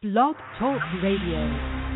Blog Talk Radio.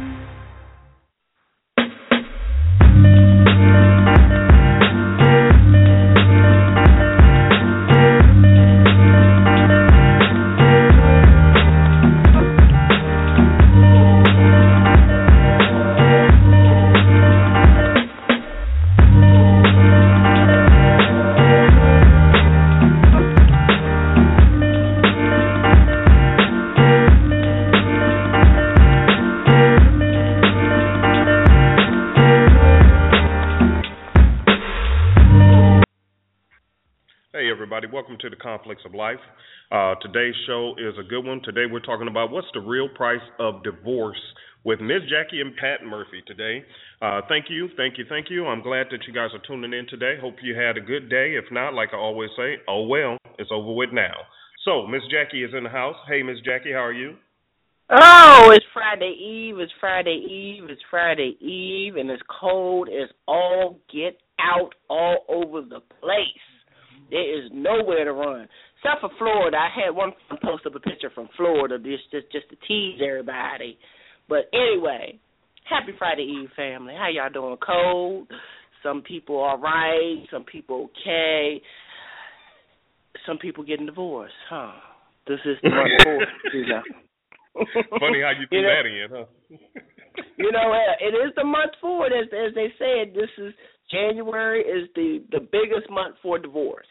Welcome to the Conflicts of Life. Today's show is a good one. Today we're talking about what's the real price of divorce with Ms. Jackie and Pat Murphy today. Thank you. I'm glad that you guys are tuning in today. Hope you had a good day. If not, like I always say, oh well, it's over with now. So, Ms. Jackie is in the house. Hey, Ms. Jackie, how are you? Oh, it's Friday Eve, and it's cold as all get out all over the place. There is nowhere to run. Except for Florida. I had one post up a picture from Florida just to tease everybody. But anyway, happy Friday Eve, family. How y'all doing? Cold? Some people all right. Some people okay. Some people getting divorced, huh? This is the month for Funny how you threw that in, huh? It is the month for it. As they said, this is January is the biggest month for divorce.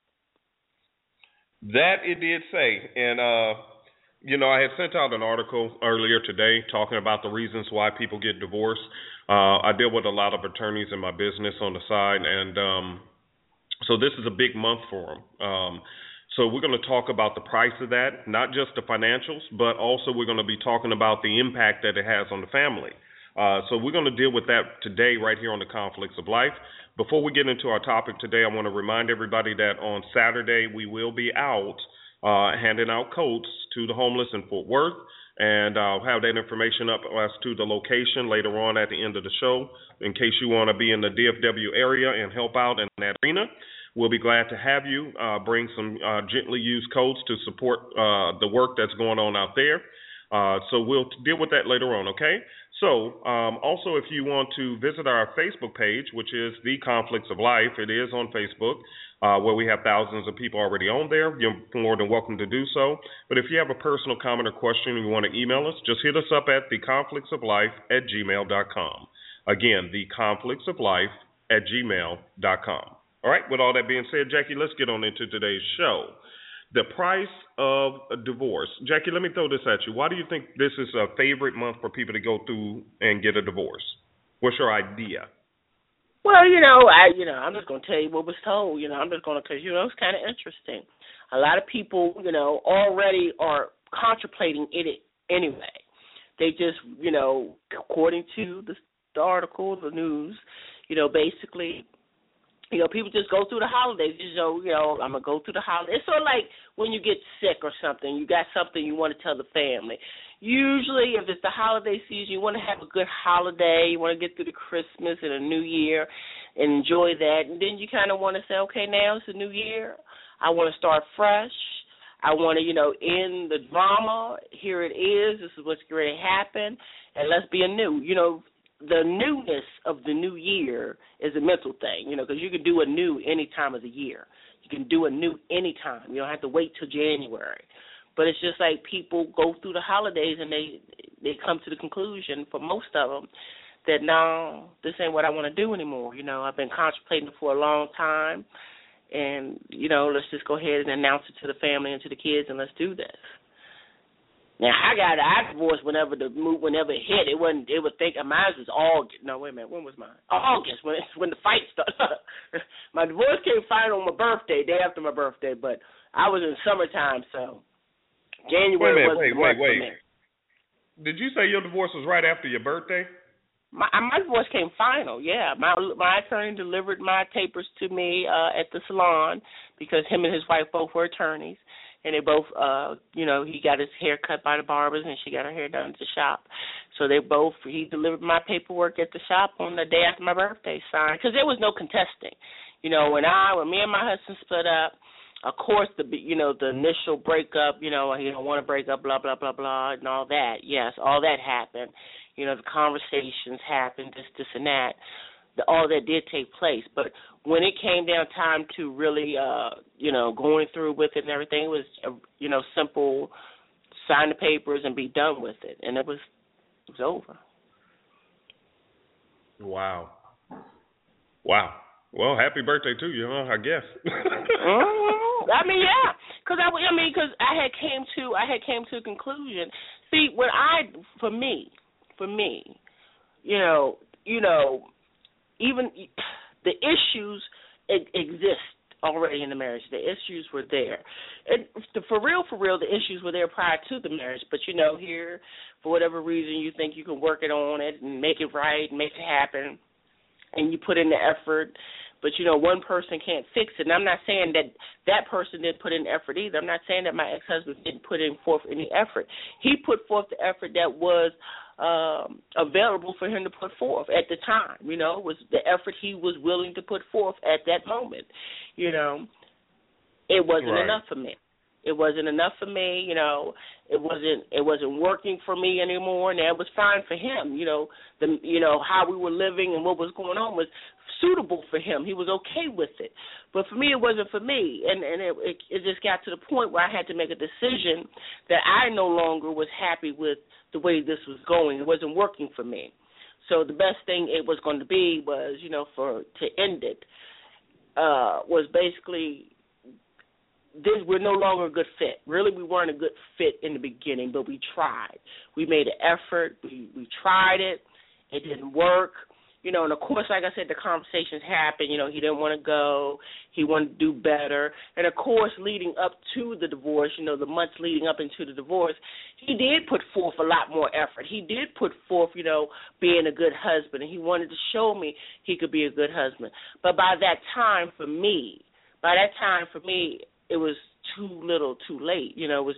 That it did say. And, I had sent out an article earlier today talking about the reasons why people get divorced. I deal with a lot of attorneys in my business on the side, and so this is a big month for them. So we're going to talk about the price of that, not just the financials, but also we're going to be talking about the impact that it has on the family. So we're going to deal with that today right here on the Conflicts of Life. Before we get into our topic today, I want to remind everybody that on Saturday we will be out handing out coats to the homeless in Fort Worth, and I'll have that information up as to the location later on at the end of the show in case you want to be in the DFW area and help out in that arena. We'll be glad to have you bring some gently used coats to support the work that's going on out there. So we'll deal with that later on, okay? So also if you want to visit our Facebook page, which is The Conflicts of Life, it is on Facebook, where we have thousands of people already on there. You're more than welcome to do so. But if you have a personal comment or question and you want to email us, just hit us up at theconflictsoflife@gmail.com. Again, theconflictsoflife@gmail.com. All right, with all that being said, Jackie, let's get on into today's show. The price of a divorce. Jackie, let me throw this at you. Why do you think this is a favorite month for people to go through and get a divorce? What's your idea? Well, I'm just going to tell you what was told. Because it's kind of interesting. A lot of people, already are contemplating it anyway. They just, according to the article, the news, basically, people just go through the holidays. I'm going to go through the holidays. It's sort of like when you get sick or something, you got something you want to tell the family. Usually, if it's the holiday season, you want to have a good holiday. You want to get through the Christmas and the New Year and enjoy that. And then you kind of want to say, okay, now it's a new year. I want to start fresh. I want to, end the drama. Here it is. This is what's going to happen. And let's be anew. The newness of the new year is a mental thing, because you can do a new any time of the year. You can do a new any time. You don't have to wait till January. But it's just like people go through the holidays and they come to the conclusion, for most of them, that no, this ain't what I want to do anymore. I've been contemplating it for a long time, and, let's just go ahead and announce it to the family and to the kids, and let's do this. Now, I divorced whenever it hit. It would think mine was August. No, wait a minute. When was mine? August, when the fight started. My divorce came final on my birthday, day after my birthday, but I was in summertime, so January was the month for me. Did you say your divorce was right after your birthday? My divorce came final, yeah. My attorney delivered my papers to me at the salon because him and his wife both were attorneys. And they both, he got his hair cut by the barbers and she got her hair done at the shop. So he delivered my paperwork at the shop on the day after my birthday, signed. Because there was no contesting. When me and my husband split up, Of course, the initial breakup, he don't want to break up, blah, blah, blah, blah, and all that. Yes, all that happened. The conversations happened, this and that. All that did take place. But when it came down time to really, going through with it and everything, it was, simple, sign the papers and be done with it. And it was over. Wow. Well, happy birthday to you, I guess. I mean, yeah, because I had came to a conclusion. See, for me, even the issues exist already in the marriage. The issues were there, and for real, the issues were there prior to the marriage. But here, for whatever reason, you think you can work it on it and make it right, and make it happen, and you put in the effort. But, one person can't fix it. And I'm not saying that person didn't put in effort either. I'm not saying that my ex-husband didn't put in forth any effort. He put forth the effort that was available for him to put forth at the time. Was the effort he was willing to put forth at that moment. It wasn't enough for me. It wasn't enough for me. It wasn't working for me anymore, and that was fine for him. How we were living and what was going on was suitable for him. He was okay with it. But for me, it wasn't for me. And it just got to the point where I had to make a decision that I no longer was happy with the way this was going. It wasn't working for me. So the best thing it was going to be was, to end it, was basically we're no longer a good fit. Really, we weren't a good fit in the beginning, but we tried. We made an effort. We tried it. It didn't work. And of course, like I said, the conversations happened. He didn't want to go. He wanted to do better. And, of course, leading up to the divorce, the months leading up into the divorce, he did put forth a lot more effort. He did put forth, being a good husband, and he wanted to show me he could be a good husband. But by that time for me, it was too little, too late.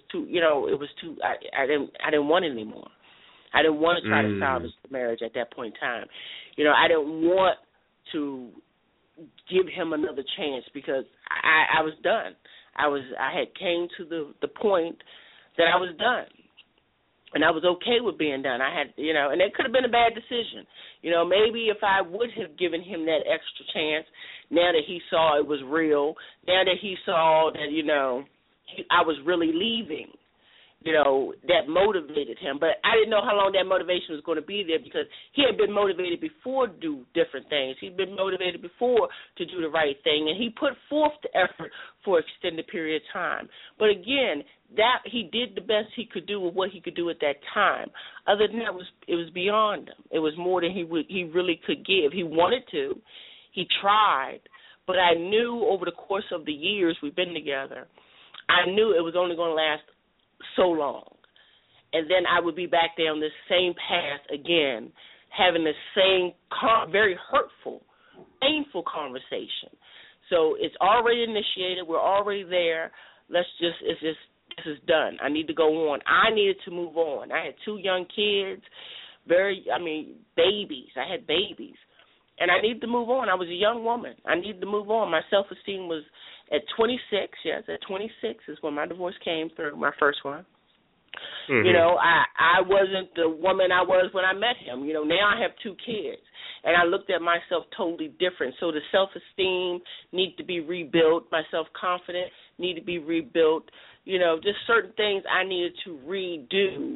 I didn't want it anymore. I didn't want to try to salvage the marriage at that point in time. I didn't want to give him another chance because I was done. I had came to the point that I was done. And I was okay with being done. I had, and it could have been a bad decision. Maybe if I would have given him that extra chance, now that he saw it was real, now that he saw that, I was really leaving, that motivated him. But I didn't know how long that motivation was going to be there because he had been motivated before to do different things. He'd been motivated before to do the right thing, and he put forth the effort for an extended period of time. But again, that he did the best he could do with what he could do at that time. Other than that, it was beyond him. It was more than he really could give. He wanted to. He tried. But I knew over the course of the years we've been together, I knew it was only going to last so long. And then I would be back there on this same path again, having the same very hurtful, painful conversation. So it's already initiated. We're already there. This is done. I need to go on. I needed to move on. I had 2 young kids, babies. I had babies. And I needed to move on. I was a young woman. I needed to move on. My self-esteem was at 26. Yes, at 26 is when my divorce came through, my first one. Mm-hmm. I wasn't the woman I was when I met him. Now I have 2 kids. And I looked at myself totally different. So the self-esteem needs to be rebuilt. My self-confidence needs to be rebuilt. Just certain things I needed to redo,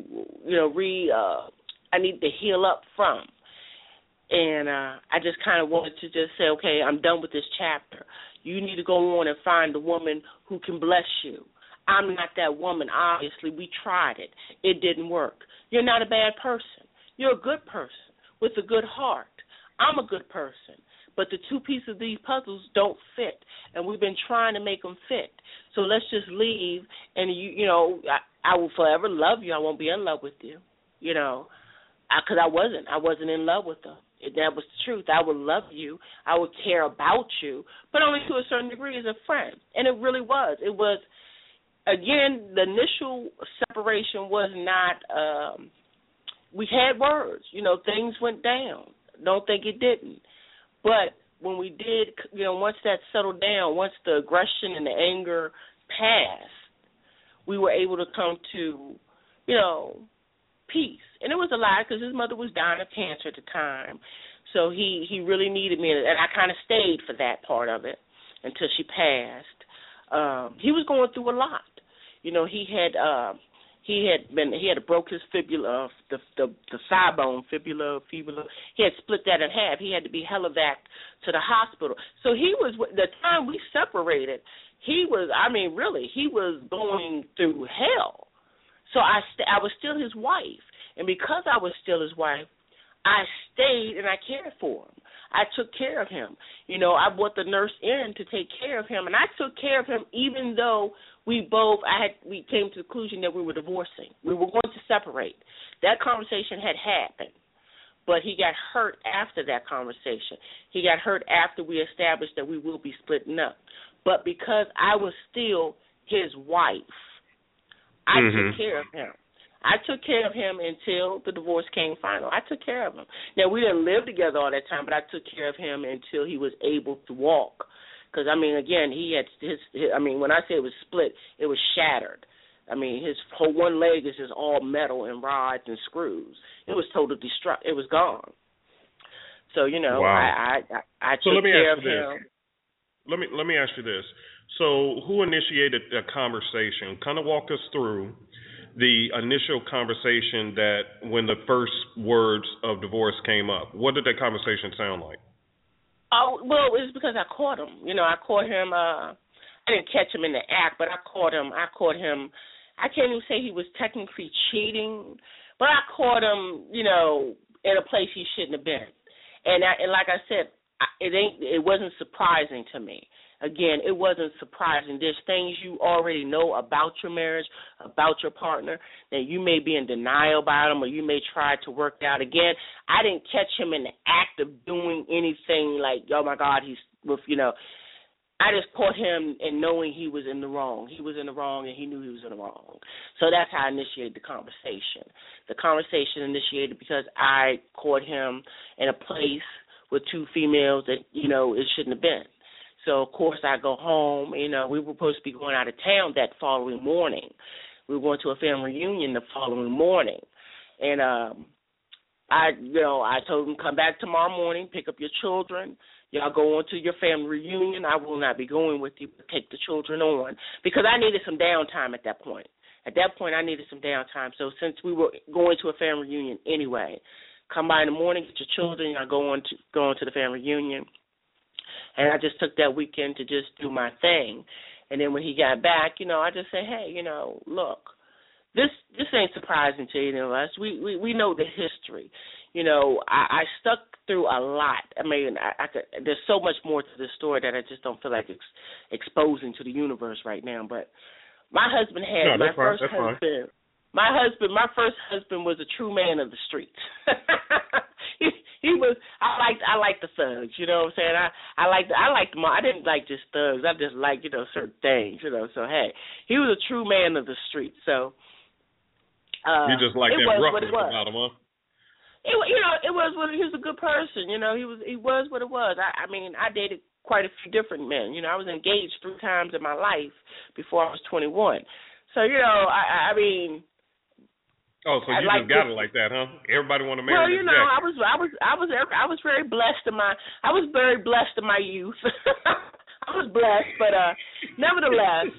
I need to heal up from. And I just kind of wanted to just say, okay, I'm done with this chapter. You need to go on and find a woman who can bless you. I'm not that woman, obviously. We tried it. It didn't work. You're not a bad person. You're a good person with a good heart. I'm a good person. But the 2 pieces of these puzzles don't fit, and we've been trying to make them fit. So let's just leave, and, I will forever love you. I won't be in love with you, because I wasn't in love with her. That was the truth. I would love you. I would care about you, but only to a certain degree as a friend. And it really was. It was, again, the initial separation was not, we had words. Things went down. Don't think it didn't. But when we did, once that settled down, once the aggression and the anger passed, we were able to come to, peace. And it was a lot because his mother was dying of cancer at the time. So he really needed me, and I kind of stayed for that part of it until she passed. He was going through a lot. He had broke his fibula, the thigh bone, fibula. He had split that in half. He had to be helivaced to the hospital. So the time we separated, he was going through hell. So I was still his wife, and because I was still his wife, I stayed and I cared for him. I took care of him. I brought the nurse in to take care of him, and I took care of him even though we came to the conclusion that we were divorcing. We were going to separate. That conversation had happened, but he got hurt after that conversation. He got hurt after we established that we will be splitting up. But because I was still his wife, I took care of him. I took care of him until the divorce came final. I took care of him. Now, we didn't live together all that time, but I took care of him until he was able to walk. Because, again, he had when I say it was split, it was shattered. His whole one leg is just all metal and rods and screws. It was totally destructive. It was gone. So, wow. I took care of him. Let me ask you this. So who initiated the conversation? Kind of walk us through the initial conversation that when the first words of divorce came up. What did that conversation sound like? Oh, well, it was because I caught him. I caught him. I didn't catch him in the act, but I caught him. I can't even say he was technically cheating, but I caught him, in a place he shouldn't have been. And like I said, it wasn't surprising to me. Again, it wasn't surprising. There's things you already know about your marriage, about your partner, that you may be in denial about them or you may try to work out. Again, I didn't catch him in the act of doing anything like, oh, my God, he's with, I just caught him in knowing he was in the wrong. He was in the wrong and he knew he was in the wrong. So that's how I initiated the conversation. The conversation initiated because I caught him in a place with two females that, it shouldn't have been. So, of course, I go home. We were supposed to be going out of town that following morning. We were going to a family reunion the following morning. And I told him, come back tomorrow morning, pick up your children. Y'all go on to your family reunion. I will not be going with you, but take the children on. Because I needed some downtime at that point. At that point, I needed some downtime. So since we were going to a family reunion anyway, come by in the morning, get your children, y'all go on to the family reunion. And I just took that weekend to just do my thing. And then when he got back, I just said, hey, look, this ain't surprising to any of us. We know the history. I stuck through a lot. There's so much more to this story that I just don't feel like exposing to the universe right now. But my husband had my first husband. My first husband was a true man of the streets. He was. I liked the thugs. You know what I'm saying? I liked them. I didn't like just thugs. I just liked certain things. So hey, he was a true man of the streets. So you just like that roughness about him, huh? It was what he was a good person. He was what it was. I dated quite a few different men. I was engaged 3 times in my life before I was 21. So Oh, so you just got it like that, huh? Everybody want to marry. Well, I was very blessed in my youth. I was blessed, but nevertheless,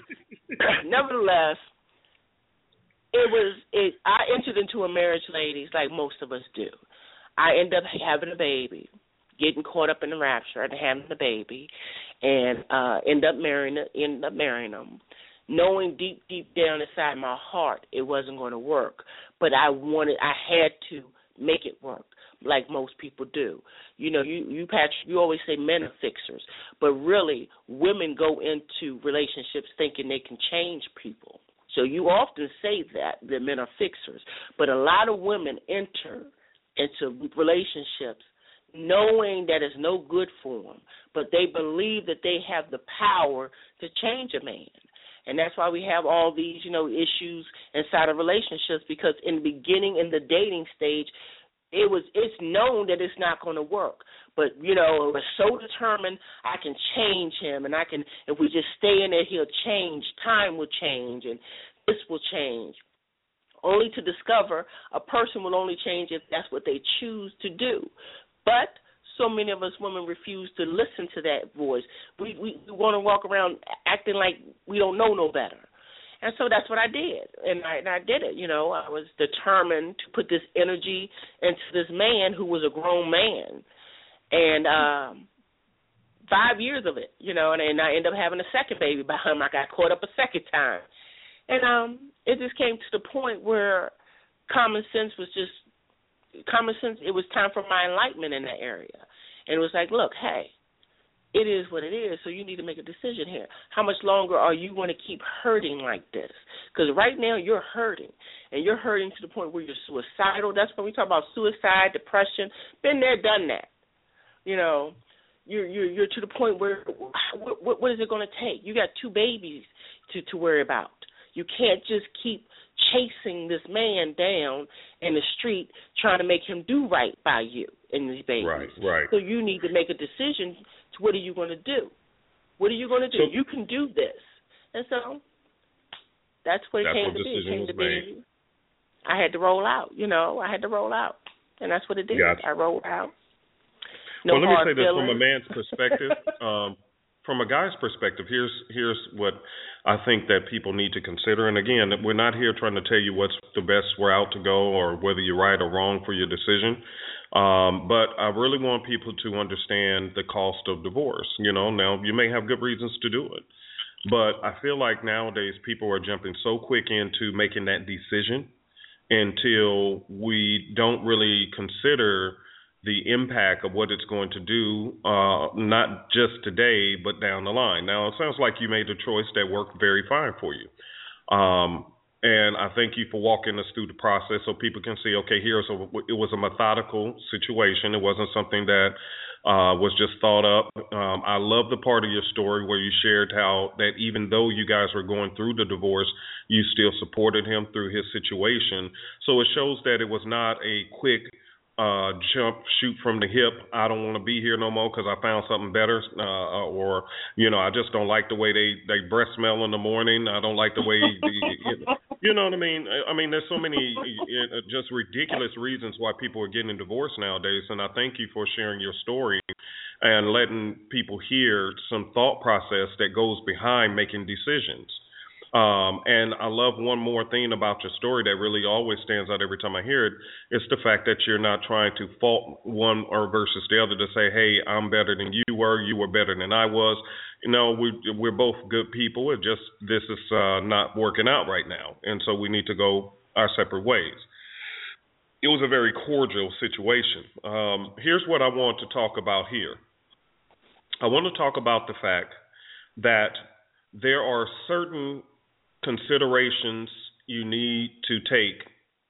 I entered into a marriage, ladies, like most of us do. I end up having a baby, getting caught up in the rapture and having a baby, and end up marrying them. Knowing deep down inside my heart it wasn't going to work, but I had to make it work like most people do. You Patrick, you always say men are fixers, but really women go into relationships thinking they can change people. So you often say that men are fixers, but a lot of women enter into relationships knowing that it's no good for them, but they believe that they have the power to change a man. And that's why we have all these, issues inside of relationships, because in the beginning, in the dating stage, it's known that it's not going to work. But, you know, we're so determined I can change him, and if we just stay in there, he'll change. Time will change, and this will change. Only to discover a person will only change if that's what they choose to do. But so many of us women refuse to listen to that voice. We want to walk around acting like we don't know no better. And so that's what I did, and I did it. You know, I was determined to put this energy into this man who was a grown man. And 5 years of it, you know, and I ended up having a second baby by him. I got caught up a second time. And it just came to the point where common sense, it was time for my enlightenment in that area. And it was like, look, hey, it is what it is, so you need to make a decision here. How much longer are you going to keep hurting like this? Because right now you're hurting, and you're hurting to the point where you're suicidal. That's when we talk about suicide, depression. Been there, done that. You know, you're to the point where what is it going to take? You got 2 babies to worry about. You can't just keep chasing this man down in the street trying to make him do right by you and these babies. Right. So you need to make a decision to what are you going to do? What are you going to do? You can do this. And so that's what it came to be. It came to be. I had to roll out, you know. And that's what it did. Gotcha. I rolled out. Well, let me say this from a man's perspective. From a guy's perspective, here's what I think that people need to consider. And again, we're not here trying to tell you what's the best route to go or whether you're right or wrong for your decision. But I really want people to understand the cost of divorce. You know, now you may have good reasons to do it, but I feel like nowadays people are jumping so quick into making that decision until we don't really consider the impact of what it's going to do, not just today, but down the line. Now, it sounds like you made a choice that worked very fine for you. And I thank you for walking us through the process so people can see, okay, it was a methodical situation. It wasn't something that was just thought up. I love the part of your story where you shared how that even though you guys were going through the divorce, you still supported him through his situation. So it shows that it was not a quick shoot from the hip. I don't want to be here no more because I found something better, or I just don't like the way they breath smell in the morning. I don't like the way, you know what I mean? I mean, there's so many just ridiculous reasons why people are getting divorced nowadays, and I thank you for sharing your story and letting people hear some thought process that goes behind making decisions. And I love one more thing about your story that really always stands out every time I hear it. It's the fact that you're not trying to fault one or versus the other to say, hey, I'm better than you were better than I was. You know, we're both good people. It just, this is not working out right now. And so we need to go our separate ways. It was a very cordial situation. Here's what I want to talk about here. I want to talk about the fact that there are certain considerations you need to take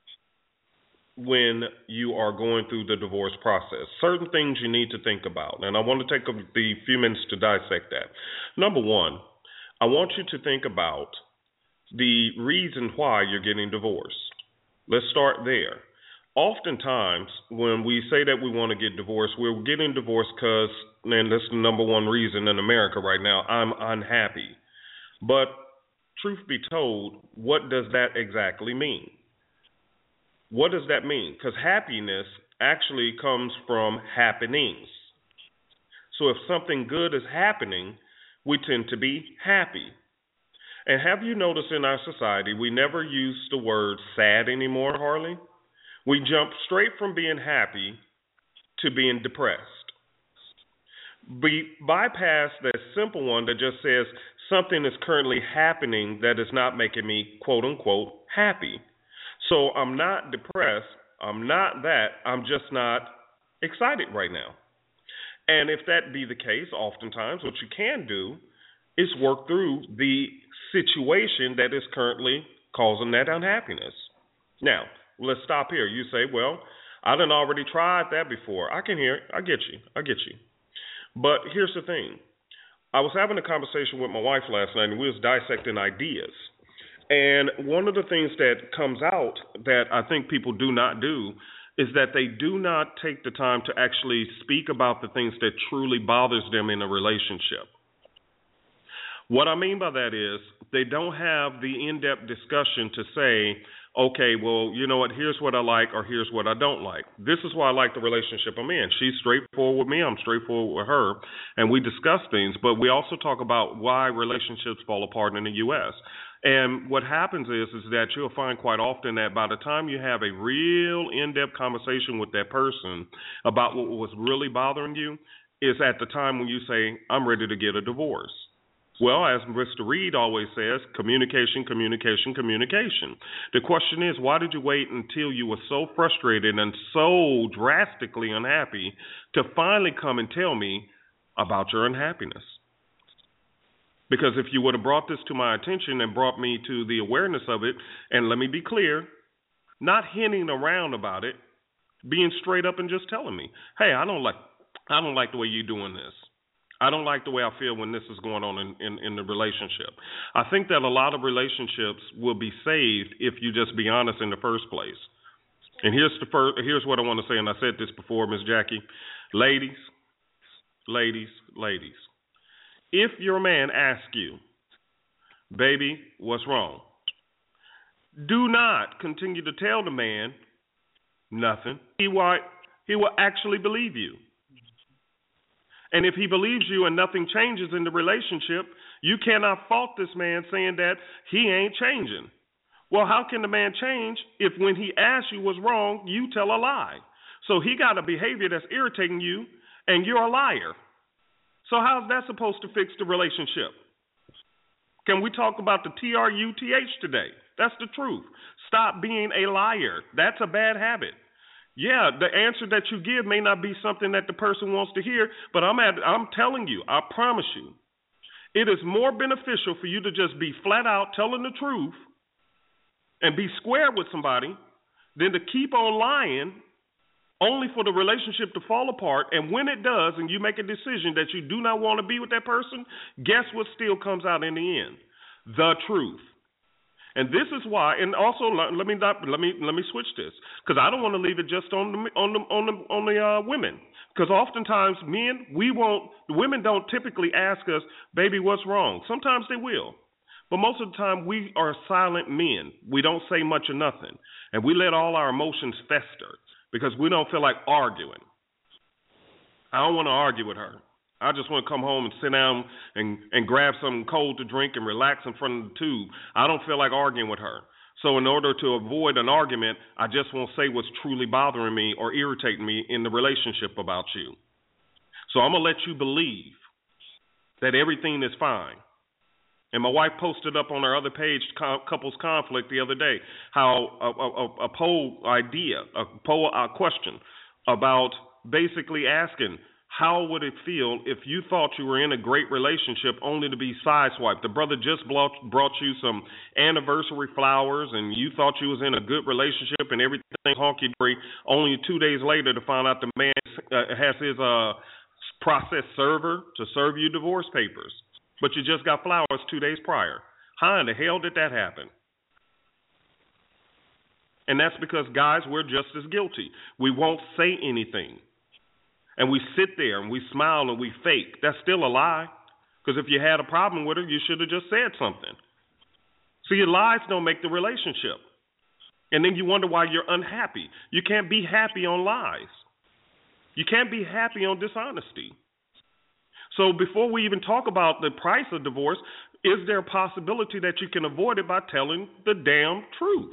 when you are going through the divorce process. Certain things you need to think about, and I want to take the few minutes to dissect that. Number one, I want you to think about the reason why you're getting divorced. Let's start there. Oftentimes, when we say that we want to get divorced, we're getting divorced because, and that's the number one reason in America right now, I'm unhappy. But truth be told, what does that exactly mean? What does that mean? Because happiness actually comes from happenings. So if something good is happening, we tend to be happy. And have you noticed in our society, we never use the word sad anymore, Harley? We jump straight from being happy to being depressed. We bypass the simple one that just says something is currently happening that is not making me, quote unquote, happy. So I'm not depressed. I'm not that. I'm just not excited right now. And if that be the case, oftentimes what you can do is work through the situation that is currently causing that unhappiness. Now, let's stop here. You say, well, I done already tried that before. I can hear it. I get you. But here's the thing. I was having a conversation with my wife last night, and we was dissecting ideas. And one of the things that comes out that I think people do not do is that they do not take the time to actually speak about the things that truly bothers them in a relationship. What I mean by that is they don't have the in-depth discussion to say, okay, well, you know what, here's what I like or here's what I don't like. This is why I like the relationship I'm in. She's straightforward with me, I'm straightforward with her, and we discuss things, but we also talk about why relationships fall apart in the U.S. And what happens is that you'll find quite often that by the time you have a real in-depth conversation with that person about what was really bothering you is at the time when you say, I'm ready to get a divorce. Well, as Mr. Reed always says, communication, communication, communication. The question is, why did you wait until you were so frustrated and so drastically unhappy to finally come and tell me about your unhappiness? Because if you would have brought this to my attention and brought me to the awareness of it, and let me be clear, not hinting around about it, being straight up and just telling me, hey, I don't like the way you're doing this. I don't like the way I feel when this is going on in the relationship. I think that a lot of relationships will be saved if you just be honest in the first place. And here's what I want to say, and I said this before, Ms. Jackie. Ladies. If your man asks you, baby, what's wrong? Do not continue to tell the man nothing. He will actually believe you. And if he believes you and nothing changes in the relationship, you cannot fault this man saying that he ain't changing. Well, how can the man change if when he asks you what's wrong, you tell a lie? So he got a behavior that's irritating you, and you're a liar. So how's that supposed to fix the relationship? Can we talk about the TRUTH today? That's the truth. Stop being a liar. That's a bad habit. Yeah, the answer that you give may not be something that the person wants to hear, but I'm telling you, I promise you, it is more beneficial for you to just be flat out telling the truth and be square with somebody than to keep on lying only for the relationship to fall apart. And when it does, and you make a decision that you do not want to be with that person, guess what still comes out in the end? The truth. And this is why, and also let me switch this, because I don't want to leave it just on the women, because oftentimes the women don't typically ask us, baby, what's wrong? Sometimes they will, but most of the time we are silent men. We don't say much or nothing, and we let all our emotions fester because we don't feel like arguing. I don't want to argue with her. I just want to come home and sit down and grab something cold to drink and relax in front of the tube. I don't feel like arguing with her. So in order to avoid an argument, I just won't say what's truly bothering me or irritating me in the relationship about you. So I'm going to let you believe that everything is fine. And my wife posted up on her other page, Couples Conflict, the other day, how a poll question about basically asking, how would it feel if you thought you were in a great relationship only to be sideswiped? The brother just brought you some anniversary flowers and you thought you was in a good relationship and everything honky-dory, only 2 days later to find out the man has his process server to serve you divorce papers. But you just got flowers 2 days prior. How in the hell did that happen? And that's because, guys, we're just as guilty. We won't say anything. And we sit there and we smile and we fake. That's still a lie. Because if you had a problem with her, you should have just said something. See, lies don't make the relationship. And then you wonder why you're unhappy. You can't be happy on lies. You can't be happy on dishonesty. So before we even talk about the price of divorce, is there a possibility that you can avoid it by telling the damn truth?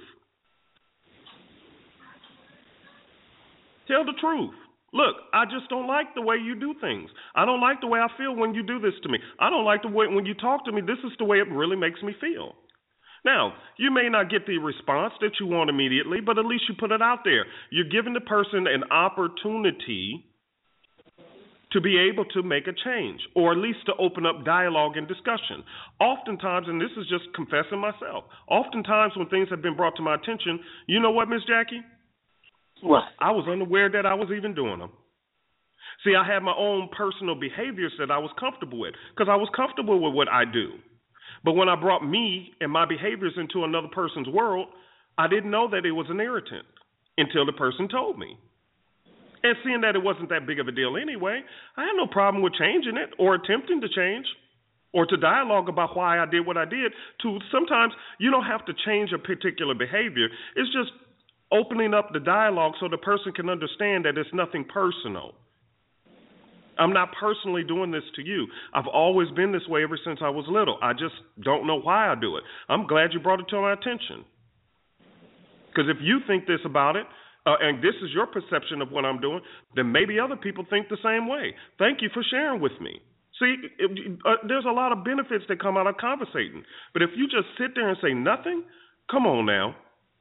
Tell the truth. Look, I just don't like the way you do things. I don't like the way I feel when you do this to me. I don't like the way when you talk to me. This is the way it really makes me feel. Now, you may not get the response that you want immediately, but at least you put it out there. You're giving the person an opportunity to be able to make a change, or at least to open up dialogue and discussion. Oftentimes, and this is just confessing myself, oftentimes when things have been brought to my attention, you know what, Miss Jackie? What? I was unaware that I was even doing them. See, I had my own personal behaviors that I was comfortable with because I was comfortable with what I do. But when I brought me and my behaviors into another person's world, I didn't know that it was an irritant. until the person told me. And seeing that it wasn't that big of a deal anyway, I had no problem with changing it or attempting to change or to dialogue about why I did what I did. To sometimes you don't have to change a particular behavior. It's just opening up the dialogue so the person can understand that it's nothing personal. I'm not personally doing this to you. I've always been this way ever since I was little. I just don't know why I do it. I'm glad you brought it to my attention. Because if you think this about it, and this is your perception of what I'm doing, then maybe other people think the same way. Thank you for sharing with me. See, there's a lot of benefits that come out of conversating. But if you just sit there and say nothing, come on now.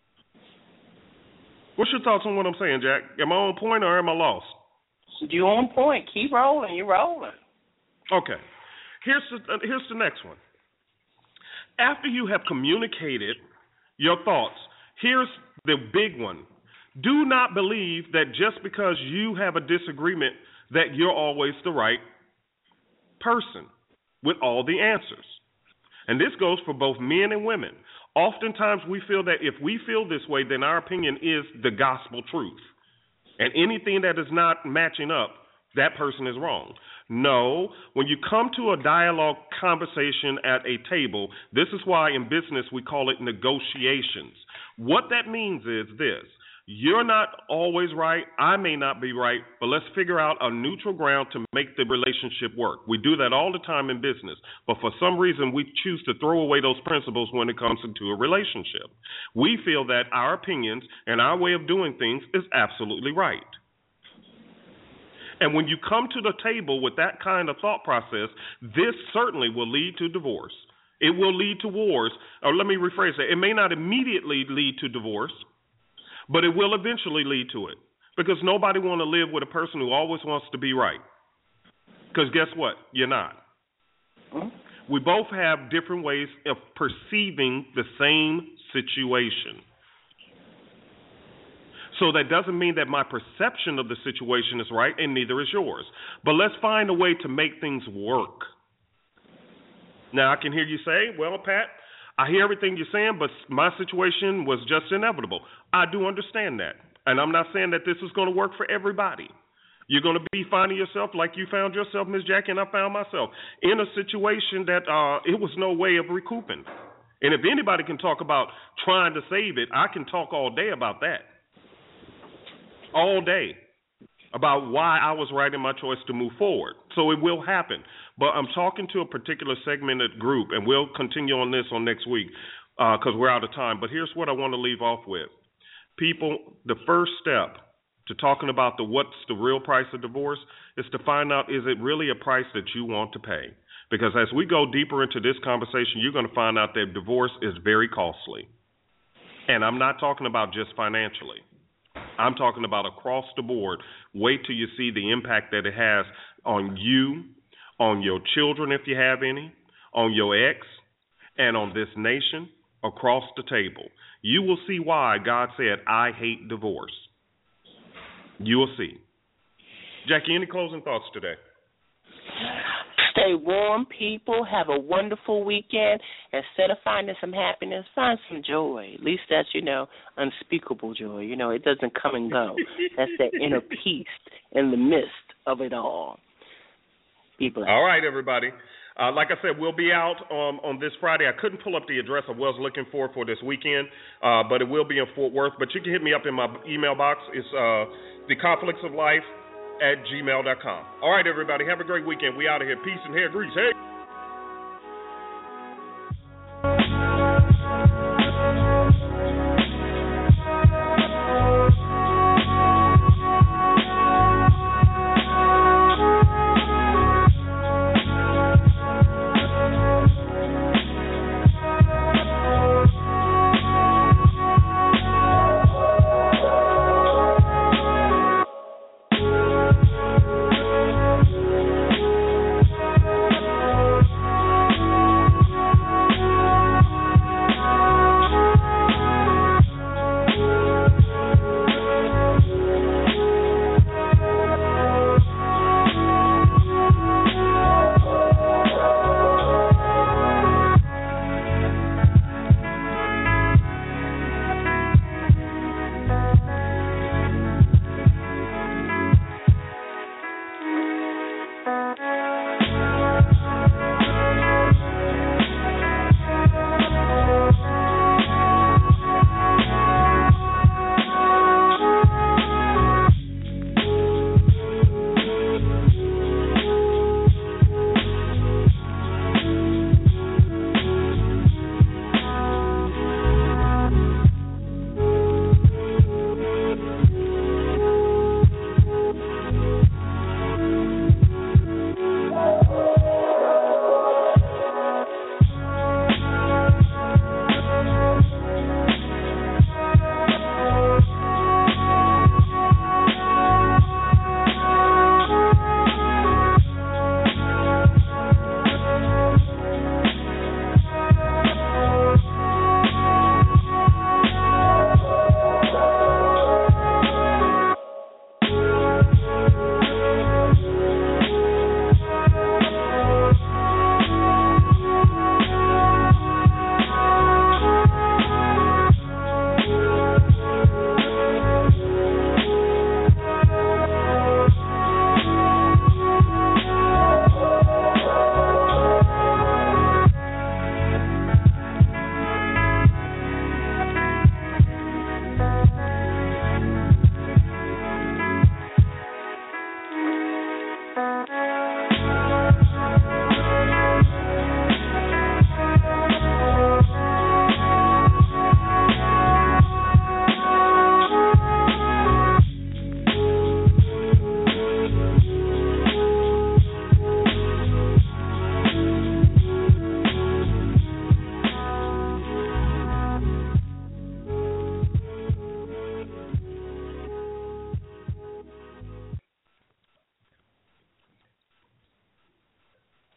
What's your thoughts on what I'm saying, Jack? Am I on point or am I lost? You're on point. Keep rolling. You're rolling. Okay. Here's the next one. After you have communicated your thoughts, here's the big one. Do not believe that just because you have a disagreement that you're always the right person with all the answers. And this goes for both men and women. Oftentimes we feel that if we feel this way, then our opinion is the gospel truth. And anything that is not matching up, that person is wrong. No, when you come to a dialogue conversation at a table, this is why in business we call it negotiations. What that means is this. You're not always right. I may not be right, but let's figure out a neutral ground to make the relationship work. We do that all the time in business, but for some reason we choose to throw away those principles when it comes into a relationship. We feel that our opinions and our way of doing things is absolutely right. And when you come to the table with that kind of thought process, this certainly will lead to divorce. It will lead to wars. Or let me rephrase that. It may not immediately lead to divorce, but it will eventually lead to it, because nobody want to live with a person who always wants to be right. Because guess what? You're not. We both have different ways of perceiving the same situation. So that doesn't mean that my perception of the situation is right, and neither is yours. But let's find a way to make things work. Now, I can hear you say, well, Pat, I hear everything you're saying, but my situation was just inevitable. I do understand that. And I'm not saying that this is going to work for everybody. You're going to be finding yourself like you found yourself, Ms. Jackie, and I found myself in a situation that it was no way of recouping. And if anybody can talk about trying to save it, I can talk all day about that. All day. About why I was right in my choice to move forward. So it will happen. But I'm talking to a particular segmented group, and we'll continue on this on next week because we're out of time. But here's what I want to leave off with. People, the first step to talking about what's the real price of divorce is to find out, is it really a price that you want to pay? Because as we go deeper into this conversation, you're going to find out that divorce is very costly. And I'm not talking about just financially. I'm talking about across the board. Wait till you see the impact that it has on you, on your children if you have any, on your ex, and on this nation across the table. You will see why God said, I hate divorce. You will see. Jackie, any closing thoughts today? Stay warm, people. Have a wonderful weekend. Instead of finding some happiness, find some joy. At least that's, unspeakable joy. It doesn't come and go. That's that inner peace in the midst of it all. Be blessed. All right, everybody. Like I said, we'll be out on this Friday. I couldn't pull up the address I was looking for this weekend, but it will be in Fort Worth. But you can hit me up in my email box. It's theconflictsoflife@gmail.com. All right, everybody. Have a great weekend. We out of here. Peace and hair grease. Hey.